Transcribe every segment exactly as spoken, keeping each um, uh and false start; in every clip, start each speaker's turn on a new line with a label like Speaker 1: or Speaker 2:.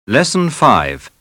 Speaker 1: Lesson five.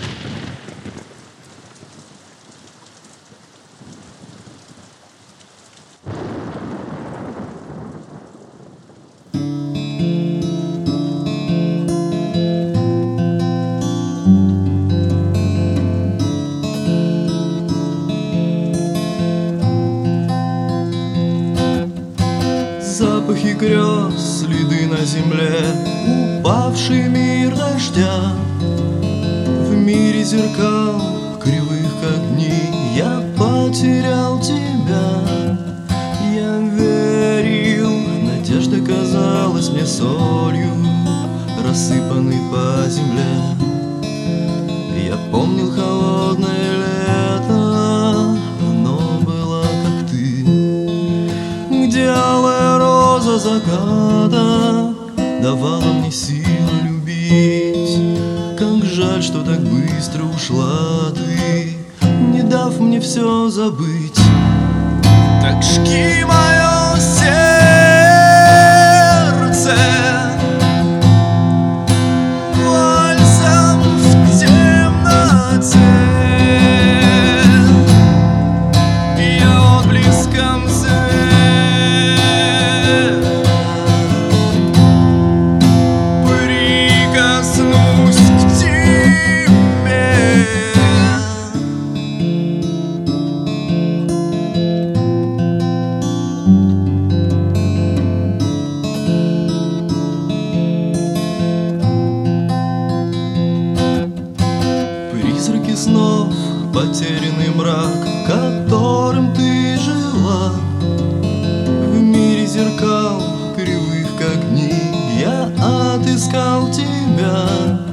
Speaker 2: Запахи грез, следы на земле, упавший мир дождя. В мире зеркал, кривых как дни, я потерял тебя. Я верил, надежда казалась мне солью, рассыпанной по земле. Я помнил холодное лето, оно было как ты, где алая роза заката давала мне силы любить. Как жаль, что так быстро ушла ты, не дав мне все забыть. Так жги мое сердце вальсом в темноте, я отблеском света прикоснусь к тебе. Призраки снов, потерянный мрак, которым ты жила. В мире зеркал, кривых как дни, я отыскал тебя.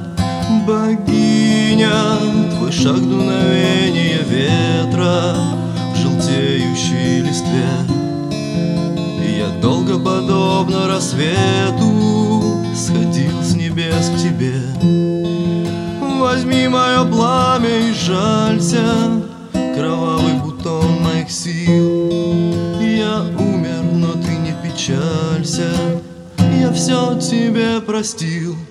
Speaker 2: Богиня, твой шаг дуновение ветра в желтеющей листве. Я долго, подобно рассвету, сходил с небес к тебе. Возьми мое пламя и жалься, кровавый бутон моих сил. Я умер, но ты не печалься, я все тебе простил.